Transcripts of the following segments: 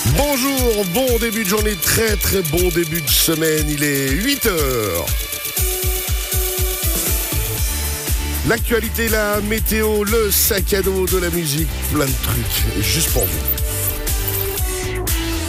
Bonjour, bon début de journée, très très bon début de semaine, il est 8h. L'actualité, la météo, le sac à dos de la musique, plein de trucs, juste pour vous.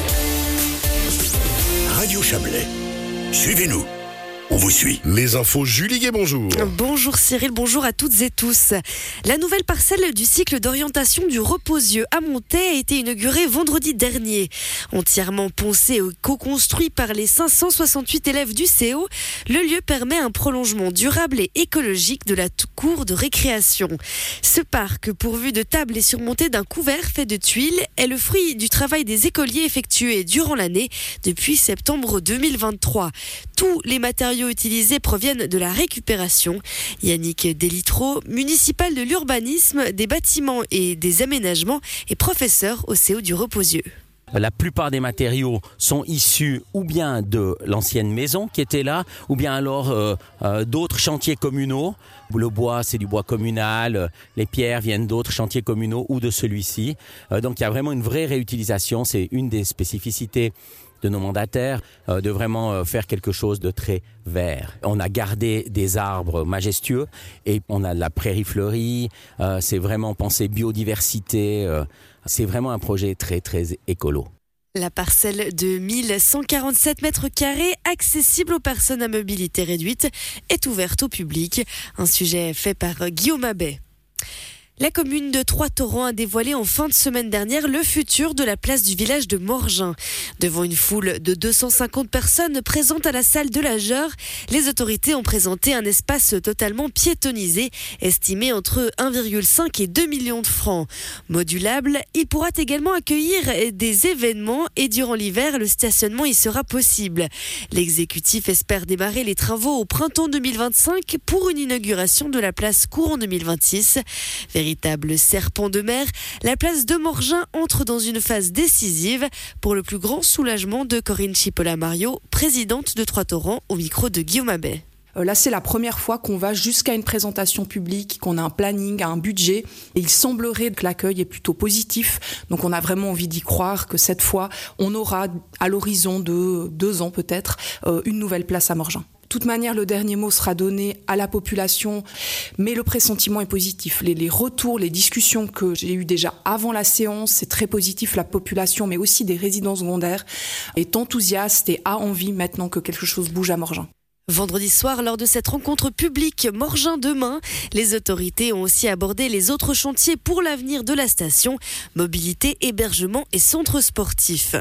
Radio Chablais, suivez-nous. On vous suit. Les infos, Julie Gué, bonjour. Bonjour Cyril, bonjour à toutes et tous. La nouvelle parcelle du cycle d'orientation du Reposieux à Montaix a été inaugurée vendredi dernier. Entièrement poncé et co-construit par les 568 élèves du CO, le lieu permet un prolongement durable et écologique de la cour de récréation. Ce parc, pourvu de tables et surmonté d'un couvert fait de tuiles, est le fruit du travail des écoliers effectué durant l'année depuis septembre 2023. Tous les matériaux utilisés proviennent de la récupération. Yannick Delitro, municipal de l'urbanisme, des bâtiments et des aménagements et professeur au CO du Reposieux. La plupart des matériaux sont issus ou bien de l'ancienne maison qui était là, ou bien alors d'autres chantiers communaux. Le bois, c'est du bois communal, les pierres viennent d'autres chantiers communaux ou de celui-ci. Donc il y a vraiment une vraie réutilisation, c'est une des spécificités de nos mandataires, de vraiment faire quelque chose de très vert. On a gardé des arbres majestueux et on a de la prairie fleurie, c'est vraiment penser biodiversité, c'est vraiment un projet très très écolo. La parcelle de 1147 mètres carrés, accessible aux personnes à mobilité réduite, est ouverte au public. Un sujet fait par Guillaume Abbé. La commune de Trois-Torrents a dévoilé en fin de semaine dernière le futur de la place du village de Morgin. Devant une foule de 250 personnes présentes à la salle de la Jeur, les autorités ont présenté un espace totalement piétonnisé, estimé entre 1,5 et 2 millions de francs. Modulable, il pourra également accueillir des événements et durant l'hiver, le stationnement y sera possible. L'exécutif espère démarrer les travaux au printemps 2025 pour une inauguration de la place courant 2026. Véritable serpent de mer, la place de Morgin entre dans une phase décisive pour le plus grand soulagement de Corinne Chipola-Mario, présidente de Trois-Torrents, au micro de Guillaume Abbé. Là, c'est la première fois qu'on va jusqu'à une présentation publique, qu'on a un planning, un budget. Et il semblerait que l'accueil est plutôt positif. Donc, on a vraiment envie d'y croire que cette fois, on aura, à l'horizon de 2 ans peut-être, une nouvelle place à Morgin. De toute manière, le dernier mot sera donné à la population, mais le pressentiment est positif. Les retours, les discussions que j'ai eues déjà avant la séance, c'est très positif. La population, mais aussi des résidents secondaires, est enthousiaste et a envie maintenant que quelque chose bouge à Morgin. Vendredi soir, lors de cette rencontre publique Morgin demain, les autorités ont aussi abordé les autres chantiers pour l'avenir de la station, mobilité, hébergement et centre sportif.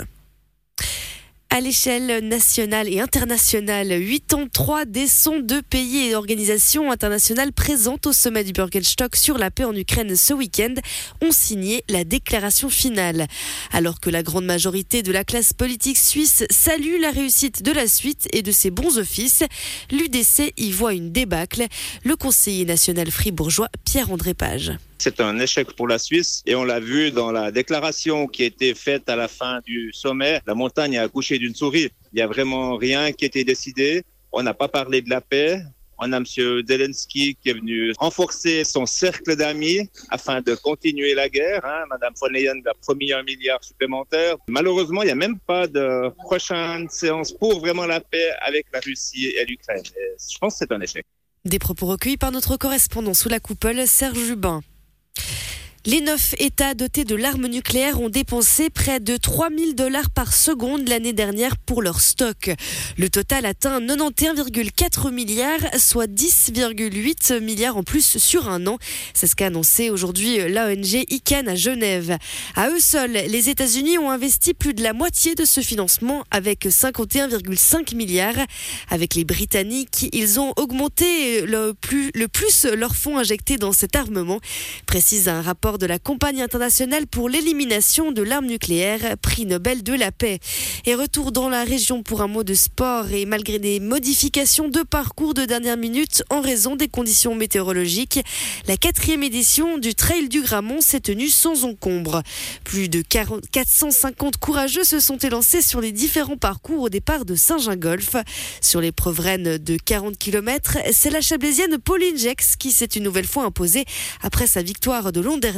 À l'échelle nationale et internationale, 83 des 102 pays et organisations internationales présentes au sommet du Bürgenstock sur la paix en Ukraine ce week-end ont signé la déclaration finale. Alors que la grande majorité de la classe politique suisse salue la réussite de la suite et de ses bons offices, l'UDC y voit une débâcle. Le conseiller national fribourgeois Pierre-André Page. C'est un échec pour la Suisse et on l'a vu dans la déclaration qui a été faite à la fin du sommet. La montagne a accouché d'une souris. Il n'y a vraiment rien qui a été décidé. On n'a pas parlé de la paix. On a M. Zelensky qui est venu renforcer son cercle d'amis afin de continuer la guerre. Mme von Leyen a promis 1 milliard supplémentaire. Malheureusement, il n'y a même pas de prochaine séance pour vraiment la paix avec la Russie et l'Ukraine. Et je pense que c'est un échec. Des propos recueillis par notre correspondant sous la coupole, Serge Jubin. Les 9 États dotés de l'arme nucléaire ont dépensé près de $3 000 par seconde l'année dernière pour leur stock. Le total atteint 91,4 milliards, soit 10,8 milliards en plus sur un an. C'est ce qu'a annoncé aujourd'hui l'ONG ICANN à Genève. À eux seuls, les États-Unis ont investi plus de la moitié de ce financement avec 51,5 milliards. Avec les Britanniques, ils ont augmenté le plus leurs fonds injectés dans cet armement, précise un rapport de la Compagnie internationale pour l'élimination de l'arme nucléaire, prix Nobel de la paix. Et retour dans la région pour un mot de sport et malgré des modifications de parcours de dernière minute en raison des conditions météorologiques, la 4e édition du Trail du Grammont s'est tenue sans encombre. Plus de 450 courageux se sont élancés sur les différents parcours au départ de Saint-Gingolph. Sur l'épreuve reine de 40 km, c'est la Chablaisienne Pauline Gex qui s'est une nouvelle fois imposée après sa victoire de l'an dernier.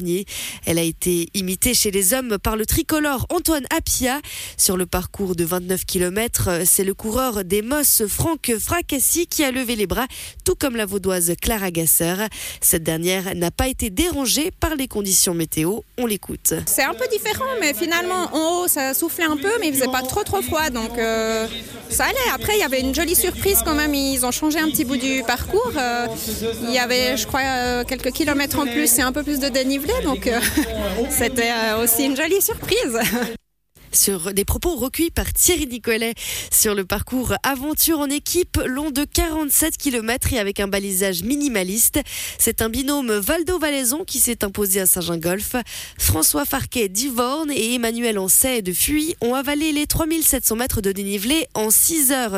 dernier. Elle a été imitée chez les hommes par le tricolore Antoine Appia. Sur le parcours de 29 km, c'est le coureur des Mosses Franck Fracassi qui a levé les bras, tout comme la vaudoise Clara Gasser. Cette dernière n'a pas été dérangée par les conditions météo. On l'écoute. C'est un peu différent, mais finalement en haut ça soufflait un peu, mais il faisait pas trop froid, donc ça allait. Après il y avait une jolie surprise quand même, ils ont changé un petit bout du parcours. Il y avait, je crois, quelques kilomètres en plus et un peu plus de dénivelé, donc c'était aussi une jolie surprise. Sur des propos recueillis par Thierry Nicolet sur le parcours aventure en équipe long de 47 km et avec un balisage minimaliste. C'est un binôme Valdo-Valaison qui s'est imposé à Saint-Gingolph. François Farquet d'Ivorne et Emmanuel Ancet de Fuy ont avalé les 3700 mètres de dénivelé en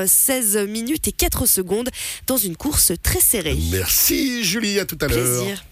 6h16 minutes et 4 secondes dans une course très serrée. Merci Julie, à tout à l'heure. Plaisir.